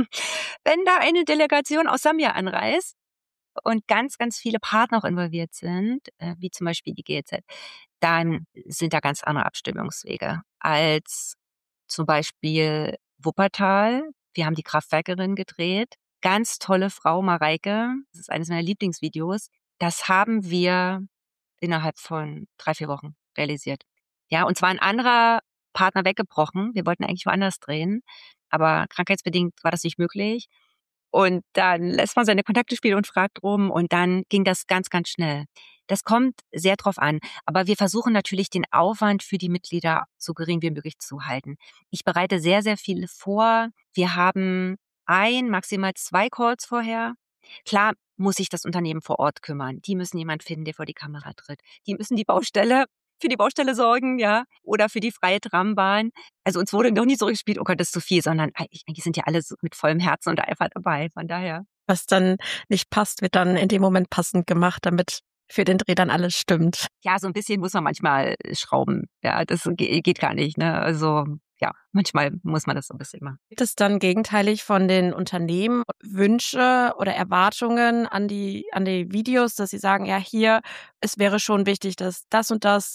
[SPEAKER 1] Wenn da eine Delegation aus Sambia anreist, und ganz, ganz viele Partner auch involviert sind, wie zum Beispiel die GEZ, dann sind da ganz andere Abstimmungswege als zum Beispiel Wuppertal. Wir haben die Kraftwerkerin gedreht. Ganz tolle Frau, Mareike. Das ist eines meiner Lieblingsvideos. Das haben wir innerhalb von 3-4 Wochen realisiert. Ja, und zwar ein anderer Partner weggebrochen. Wir wollten eigentlich woanders drehen, aber krankheitsbedingt war das nicht möglich. Und dann lässt man seine Kontakte spielen und fragt rum und dann ging das ganz, ganz schnell. Das kommt sehr drauf an. Aber wir versuchen natürlich, den Aufwand für die Mitglieder so gering wie möglich zu halten. Ich bereite sehr, sehr viel vor. Wir haben maximal 2 Calls vorher. Klar muss sich das Unternehmen vor Ort kümmern. Die müssen jemand finden, der vor die Kamera tritt. Die müssen für die Baustelle sorgen, ja, oder für die freie Trambahn. Also uns wurde noch nie so gespielt, oh Gott, das ist zu viel, sondern eigentlich sind ja alle so mit vollem Herzen und Eifer dabei, von daher.
[SPEAKER 2] Was dann nicht passt, wird dann in dem Moment passend gemacht, damit für den Dreh dann alles stimmt.
[SPEAKER 1] Ja, so ein bisschen muss man manchmal schrauben. Ja, das geht gar nicht, ne? Also ja, manchmal muss man das so ein bisschen machen.
[SPEAKER 2] Gibt es dann gegenteilig von den Unternehmen Wünsche oder Erwartungen an die Videos, dass sie sagen, ja, hier, es wäre schon wichtig, dass das und das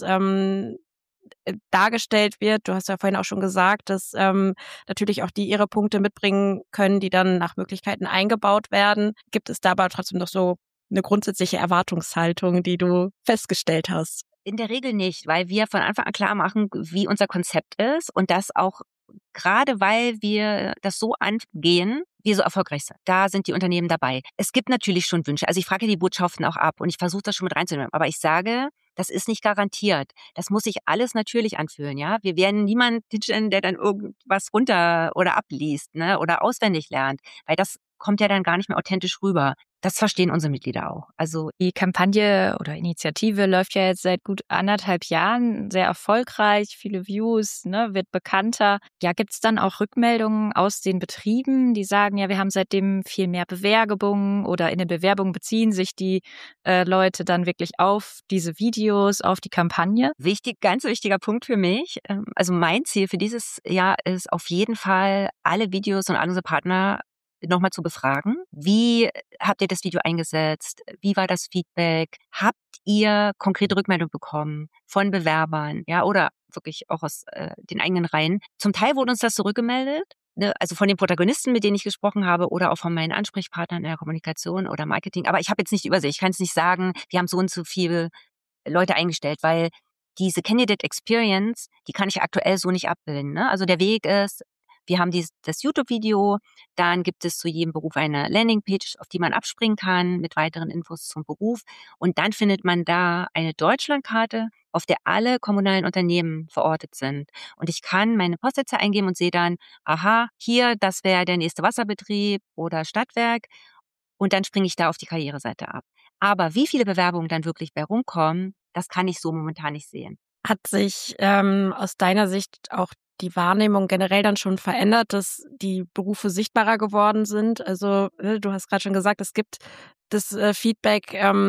[SPEAKER 2] dargestellt wird? Du hast ja vorhin auch schon gesagt, dass natürlich auch die ihre Punkte mitbringen können, die dann nach Möglichkeiten eingebaut werden. Gibt es dabei trotzdem noch so eine grundsätzliche Erwartungshaltung, die du festgestellt hast?
[SPEAKER 1] In der Regel nicht, weil wir von Anfang an klar machen, wie unser Konzept ist und das auch gerade weil wir das so angehen, wir so erfolgreich sind. Da sind die Unternehmen dabei. Es gibt natürlich schon Wünsche. Also ich frage die Botschaften auch ab und ich versuche das schon mit reinzunehmen. Aber ich sage, das ist nicht garantiert. Das muss sich alles natürlich anfühlen, ja. Wir werden niemanden pitchen, der dann irgendwas runter oder abliest, ne, oder auswendig lernt, weil das kommt ja dann gar nicht mehr authentisch rüber. Das verstehen unsere Mitglieder auch. Also
[SPEAKER 4] die Kampagne oder Initiative läuft ja jetzt seit gut 1,5 Jahren, sehr erfolgreich, viele Views, ne, wird bekannter. Ja, gibt's dann auch Rückmeldungen aus den Betrieben, die sagen, ja, wir haben seitdem viel mehr Bewerbungen oder in den Bewerbungen beziehen sich die Leute dann wirklich auf diese Videos, auf die Kampagne?
[SPEAKER 1] wichtig, ganz wichtiger Punkt für mich. Also mein Ziel für dieses Jahr ist auf jeden Fall, alle Videos und alle unsere Partner nochmal zu befragen. Wie habt ihr das Video eingesetzt? Wie war das Feedback? Habt ihr konkrete Rückmeldung bekommen von Bewerbern, ja, oder wirklich auch aus den eigenen Reihen? Zum Teil wurde uns das zurückgemeldet, ne, also von den Protagonisten, mit denen ich gesprochen habe, oder auch von meinen Ansprechpartnern in der Kommunikation oder Marketing. Aber ich habe jetzt nicht die Übersicht. Ich kann es nicht sagen, wir haben so und so viele Leute eingestellt, weil diese Candidate Experience, die kann ich aktuell so nicht abbilden, ne? Also der Weg ist, wir haben das YouTube-Video, dann gibt es zu jedem Beruf eine Landingpage, auf die man abspringen kann mit weiteren Infos zum Beruf. Und dann findet man da eine Deutschlandkarte, auf der alle kommunalen Unternehmen verortet sind. Und ich kann meine Postleitzahl eingeben und sehe dann, aha, hier, das wäre der nächste Wasserbetrieb oder Stadtwerk. Und dann springe ich da auf die Karriereseite ab. Aber wie viele Bewerbungen dann wirklich bei rumkommen, das kann ich so momentan nicht sehen.
[SPEAKER 2] Hat sich aus deiner Sicht auch die Wahrnehmung generell dann schon verändert, dass die Berufe sichtbarer geworden sind? Also du hast gerade schon gesagt, es gibt das Feedback,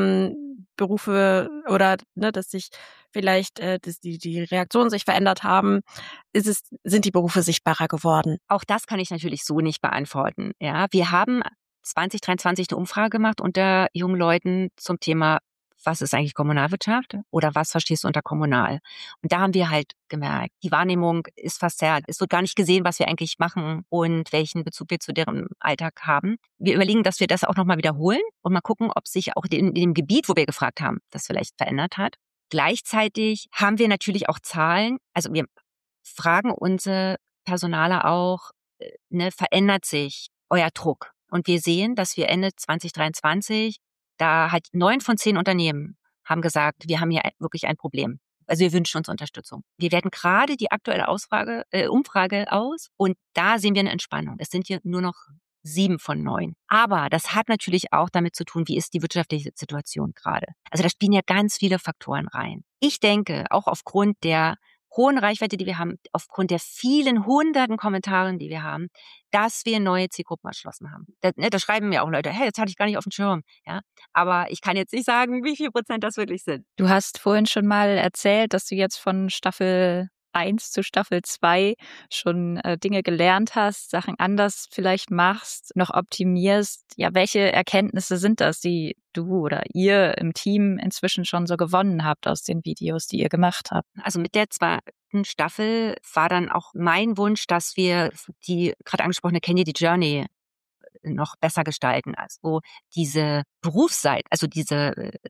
[SPEAKER 2] Berufe oder dass sich vielleicht dass die Reaktionen sich verändert haben. Sind die Berufe sichtbarer geworden?
[SPEAKER 1] Auch das kann ich natürlich so nicht beantworten. Ja, wir haben 2023 eine Umfrage gemacht unter jungen Leuten zum Thema, was ist eigentlich Kommunalwirtschaft oder was verstehst du unter kommunal? Und da haben wir halt gemerkt, die Wahrnehmung ist verzerrt. Es wird gar nicht gesehen, was wir eigentlich machen und welchen Bezug wir zu deren Alltag haben. Wir überlegen, dass wir das auch nochmal wiederholen und mal gucken, ob sich auch in dem Gebiet, wo wir gefragt haben, das vielleicht verändert hat. Gleichzeitig haben wir natürlich auch Zahlen, also wir fragen unsere Personaler auch, ne, verändert sich euer Druck? Und wir sehen, dass wir Ende 2023, da hat 9 von 10 Unternehmen haben gesagt, wir haben hier wirklich ein Problem. Also wir wünschen uns Unterstützung. Wir werten gerade die aktuelle Umfrage aus und da sehen wir eine Entspannung. Es sind hier nur noch 7 von 9. Aber das hat natürlich auch damit zu tun, wie ist die wirtschaftliche Situation gerade. Also da spielen ja ganz viele Faktoren rein. Ich denke, auch aufgrund der hohen Reichweite, die wir haben, aufgrund der vielen hunderten Kommentaren, die wir haben, dass wir neue Zielgruppen erschlossen haben. Da schreiben mir auch Leute, hey, das hatte ich gar nicht auf dem Schirm. Ja? Aber ich kann jetzt nicht sagen, wie viel Prozent das wirklich sind.
[SPEAKER 4] Du hast vorhin schon mal erzählt, dass du jetzt von Staffel 1 zu Staffel 2 schon Dinge gelernt hast, Sachen anders vielleicht machst, noch optimierst. Ja, welche Erkenntnisse sind das, die du oder ihr im Team inzwischen schon so gewonnen habt aus den Videos, die ihr gemacht habt?
[SPEAKER 1] Also mit der 2. Staffel war dann auch mein Wunsch, dass wir die gerade angesprochene Candidate Journey noch besser gestalten. Also diese Berufsseite, also diese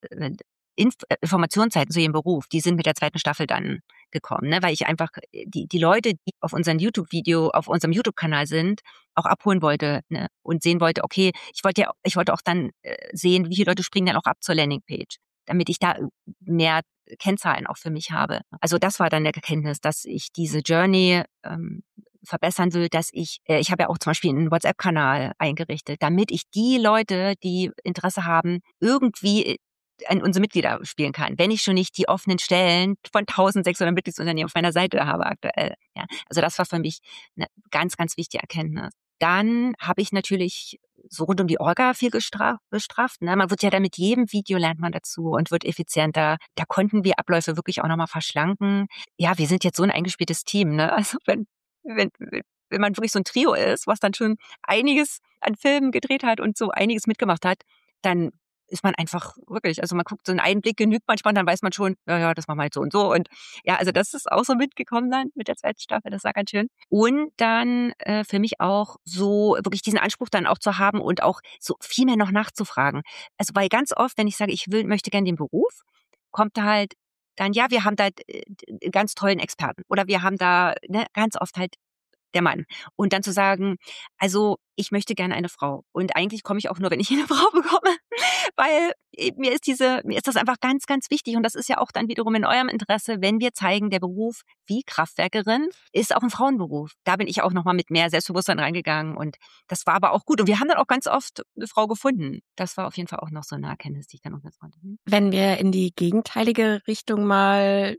[SPEAKER 1] Informationsseiten zu ihrem Beruf, die sind mit der 2. Staffel dann gekommen, ne? Weil ich einfach die Leute, die auf unserem YouTube-Kanal sind, auch abholen wollte, ne? Und sehen wollte, okay, ich wollte auch dann sehen, wie viele Leute springen dann auch ab zur Landingpage, damit ich da mehr Kennzahlen auch für mich habe. Also das war dann der Erkenntnis, dass ich diese Journey verbessern will, dass ich habe ja auch zum Beispiel einen WhatsApp-Kanal eingerichtet, damit ich die Leute, die Interesse haben, irgendwie an unsere Mitglieder spielen kann, wenn ich schon nicht die offenen Stellen von 1600 Mitgliedsunternehmen auf meiner Seite habe aktuell. Ja, also das war für mich eine ganz, ganz wichtige Erkenntnis. Dann habe ich natürlich so rund um die Orga viel bestraft. Ne? Man wird ja dann mit jedem Video lernt man dazu und wird effizienter. Da konnten wir Abläufe wirklich auch nochmal verschlanken. Ja, wir sind jetzt so ein eingespieltes Team. Ne? Also wenn man wirklich so ein Trio ist, was dann schon einiges an Filmen gedreht hat und so einiges mitgemacht hat, dann ist man einfach wirklich, also man guckt, so ein Einblick genügt manchmal, dann weiß man schon, ja, das machen wir halt so und so. Und ja, also das ist auch so mitgekommen dann mit der zweiten Staffel, das war ganz schön. Und dann für mich auch so wirklich diesen Anspruch dann auch zu haben und auch so viel mehr noch nachzufragen. Also weil ganz oft, wenn ich sage, möchte gerne den Beruf, kommt da halt dann, ja, wir haben da ganz tollen Experten oder wir haben da ganz oft halt der Mann. Und dann zu sagen, also ich möchte gerne eine Frau. Und eigentlich komme ich auch nur, wenn ich eine Frau bekomme, weil mir ist das einfach ganz, ganz wichtig. Und das ist ja auch dann wiederum in eurem Interesse, wenn wir zeigen, der Beruf wie Kraftwerkerin ist auch ein Frauenberuf. Da bin ich auch nochmal mit mehr Selbstbewusstsein reingegangen. Und das war aber auch gut. Und wir haben dann auch ganz oft eine Frau gefunden. Das war auf jeden Fall auch noch so eine Erkenntnis, die ich dann umsetzen konnte.
[SPEAKER 2] Wenn wir in die gegenteilige Richtung mal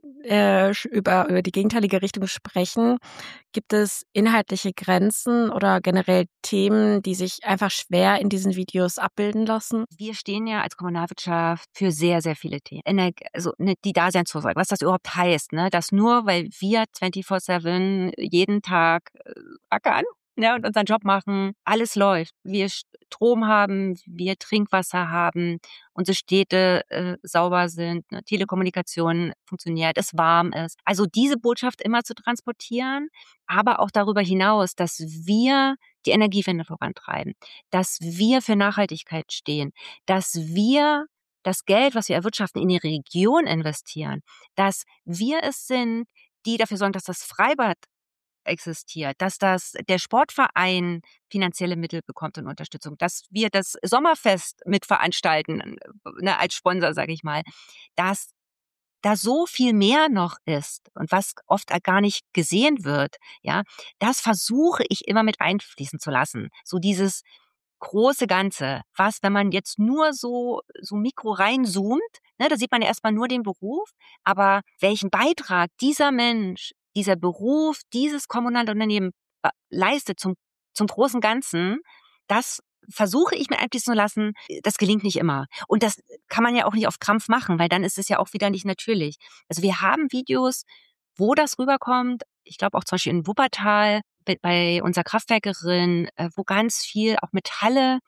[SPEAKER 2] über die gegenteilige Richtung sprechen, gibt es inhaltliche Grenzen oder generell Themen, die sich einfach schwer in diesen Videos abbilden lassen?
[SPEAKER 1] Wir stehen ja als Kommunalwirtschaft für sehr, sehr viele Themen. Die Daseinsvorsorge, was das überhaupt heißt, ne? Dass nur, weil wir 24/7 jeden Tag ackern, ne, und unseren Job machen, alles läuft. Wir Strom haben, wir Trinkwasser haben, unsere Städte sauber sind, ne, Telekommunikation funktioniert, es warm ist. Also diese Botschaft immer zu transportieren, aber auch darüber hinaus, dass wir die Energiewende vorantreiben, dass wir für Nachhaltigkeit stehen, dass wir das Geld, was wir erwirtschaften, in die Region investieren, dass wir es sind, die dafür sorgen, dass das Freibad existiert, dass der Sportverein finanzielle Mittel bekommt und Unterstützung, dass wir das Sommerfest mitveranstalten, ne, als Sponsor, sage ich mal, dass da so viel mehr noch ist und was oft gar nicht gesehen wird, ja, das versuche ich immer mit einfließen zu lassen. So dieses große Ganze, was, wenn man jetzt nur so mikro reinzoomt, ne, da sieht man ja erstmal nur den Beruf, aber welchen Beitrag dieser Mensch, dieser Beruf, dieses kommunale Unternehmen leistet zum großen Ganzen, das versuche ich mir einfließen zu lassen. Das gelingt nicht immer. Und das kann man ja auch nicht auf Krampf machen, weil dann ist es ja auch wieder nicht natürlich. Also wir haben Videos, wo das rüberkommt. Ich glaube auch zum Beispiel in Wuppertal bei unserer Kraftwerkerin, wo ganz viel auch Metalle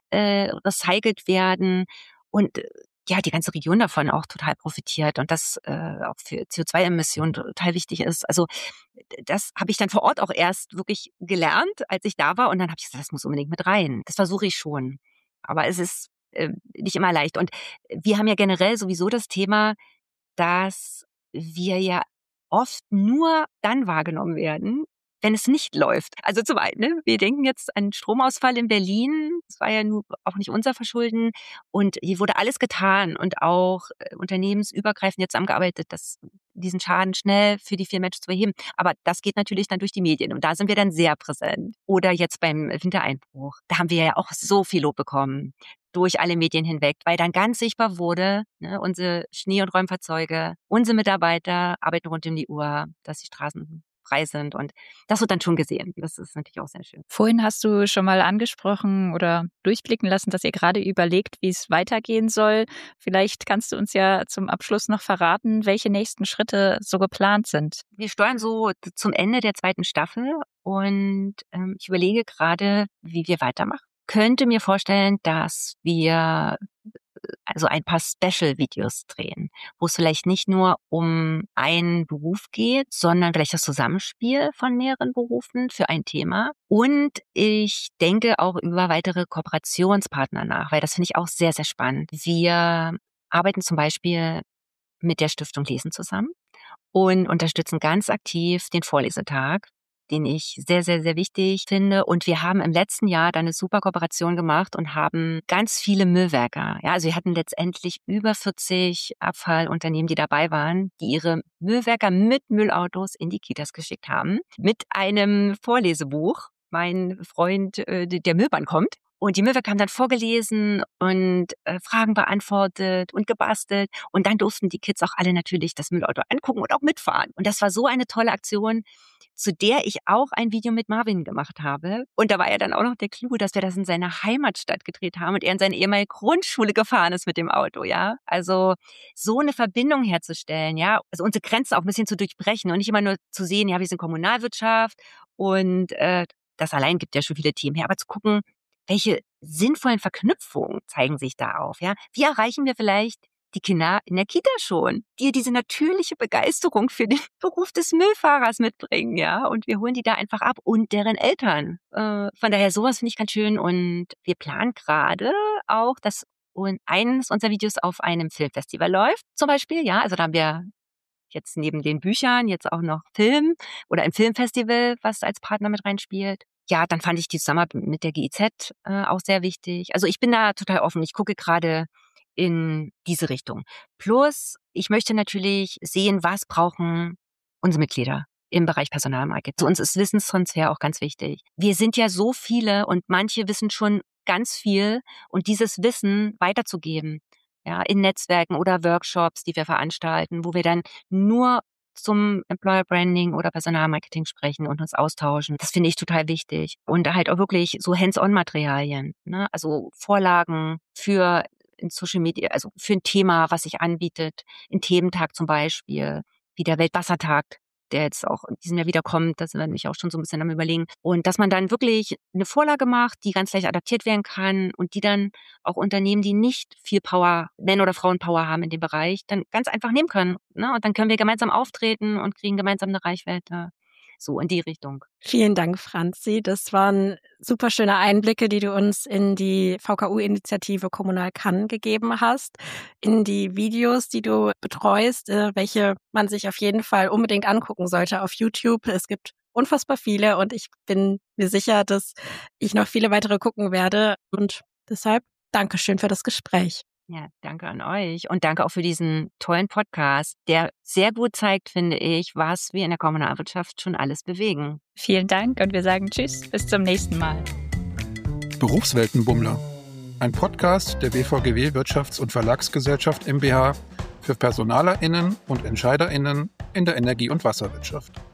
[SPEAKER 1] recycelt werden und ja, die ganze Region davon auch total profitiert und das auch für CO2-Emissionen total wichtig ist. Also das habe ich dann vor Ort auch erst wirklich gelernt, als ich da war. Und dann habe ich gesagt, das muss unbedingt mit rein. Das versuche ich schon. Aber es ist nicht immer leicht. Und wir haben ja generell sowieso das Thema, dass wir ja oft nur dann wahrgenommen werden, wenn es nicht läuft. Also zum einen, ne, wir denken jetzt an Stromausfall in Berlin. Das war ja nun auch nicht unser Verschulden. Und hier wurde alles getan und auch unternehmensübergreifend jetzt zusammengearbeitet, diesen Schaden schnell für die vielen Menschen zu beheben. Aber das geht natürlich dann durch die Medien. Und da sind wir dann sehr präsent. Oder jetzt beim Wintereinbruch. Da haben wir ja auch so viel Lob bekommen durch alle Medien hinweg, weil dann ganz sichtbar wurde, ne, unsere Schnee- und Räumfahrzeuge, unsere Mitarbeiter arbeiten rund um die Uhr, dass die Straßen frei sind. Und das wird dann schon gesehen. Das ist natürlich auch sehr schön.
[SPEAKER 4] Vorhin hast du schon mal angesprochen oder durchblicken lassen, dass ihr gerade überlegt, wie es weitergehen soll. Vielleicht kannst du uns ja zum Abschluss noch verraten, welche nächsten Schritte so geplant sind.
[SPEAKER 1] Wir steuern so zum Ende der zweiten Staffel und ich überlege gerade, wie wir weitermachen. Könnte mir vorstellen, dass wir also ein paar Special-Videos drehen, wo es vielleicht nicht nur um einen Beruf geht, sondern vielleicht das Zusammenspiel von mehreren Berufen für ein Thema. Und ich denke auch über weitere Kooperationspartner nach, weil das finde ich auch sehr, sehr spannend. Wir arbeiten zum Beispiel mit der Stiftung Lesen zusammen und unterstützen ganz aktiv den Vorlesetag, den ich sehr, sehr, sehr wichtig finde. Und wir haben im letzten Jahr dann eine super Kooperation gemacht und haben ganz viele Müllwerker. Ja, also wir hatten letztendlich über 40 Abfallunternehmen, die dabei waren, die ihre Müllwerker mit Müllautos in die Kitas geschickt haben, mit einem Vorlesebuch. Mein Freund, der Müllmann kommt Und die Müllwerker haben dann vorgelesen und Fragen beantwortet und gebastelt. Und dann durften die Kids auch alle natürlich das Müllauto angucken und auch mitfahren. Und das war so eine tolle Aktion, zu der ich auch ein Video mit Marvin gemacht habe. Und da war ja dann auch noch der Clou, dass wir das in seiner Heimatstadt gedreht haben und er in seine ehemalige Grundschule gefahren ist mit dem Auto, ja. Also so eine Verbindung herzustellen, ja. Also unsere Grenzen auch ein bisschen zu durchbrechen und nicht immer nur zu sehen, ja, wir sind Kommunalwirtschaft und das allein gibt ja schon viele Themen her, aber zu gucken, welche sinnvollen Verknüpfungen zeigen sich da auf, ja? Wie erreichen wir vielleicht die Kinder in der Kita schon, die diese natürliche Begeisterung für den Beruf des Müllfahrers mitbringen, ja? Und wir holen die da einfach ab und deren Eltern. Von daher, sowas finde ich ganz schön und wir planen gerade auch, dass eines unserer Videos auf einem Filmfestival läuft, zum Beispiel, ja? Also da haben wir jetzt neben den Büchern jetzt auch noch Film oder ein Filmfestival, was als Partner mit reinspielt. Ja, dann fand ich die Zusammenarbeit mit der GIZ auch sehr wichtig. Also ich bin da total offen. Ich gucke gerade in diese Richtung. Plus, ich möchte natürlich sehen, was brauchen unsere Mitglieder im Bereich Personalmarketing. Zu uns ist Wissenstransfer auch ganz wichtig. Wir sind ja so viele und manche wissen schon ganz viel und dieses Wissen weiterzugeben, ja, in Netzwerken oder Workshops, die wir veranstalten, wo wir dann nur zum Employer Branding oder Personalmarketing sprechen und uns austauschen. Das finde ich total wichtig. Und halt auch wirklich so Hands-on-Materialien, ne? Also Vorlagen für in Social Media, also für ein Thema, was sich anbietet, ein Thementag zum Beispiel, wie der Weltwassertag, der jetzt auch in diesem Jahr wieder kommt, das werde ich auch schon so ein bisschen am Überlegen. Und dass man dann wirklich eine Vorlage macht, die ganz leicht adaptiert werden kann und die dann auch Unternehmen, die nicht viel Power, Männer- oder Frauenpower haben in dem Bereich, dann ganz einfach nehmen können. Ne? Und dann können wir gemeinsam auftreten und kriegen gemeinsam eine Reichweite. So in die Richtung.
[SPEAKER 2] Vielen Dank, Franzi. Das waren super schöne Einblicke, die du uns in die VKU-Initiative Kommunal kann gegeben hast, in die Videos, die du betreust, welche man sich auf jeden Fall unbedingt angucken sollte auf YouTube. Es gibt unfassbar viele und ich bin mir sicher, dass ich noch viele weitere gucken werde. Und deshalb Dankeschön für das Gespräch.
[SPEAKER 1] Ja, danke an euch und danke auch für diesen tollen Podcast, der sehr gut zeigt, finde ich, was wir in der Kommunalwirtschaft schon alles bewegen.
[SPEAKER 4] Vielen Dank und wir sagen Tschüss, bis zum nächsten Mal.
[SPEAKER 3] Berufsweltenbummler, ein Podcast der BVGW Wirtschafts- und Verlagsgesellschaft mbH für PersonalerInnen und EntscheiderInnen in der Energie- und Wasserwirtschaft.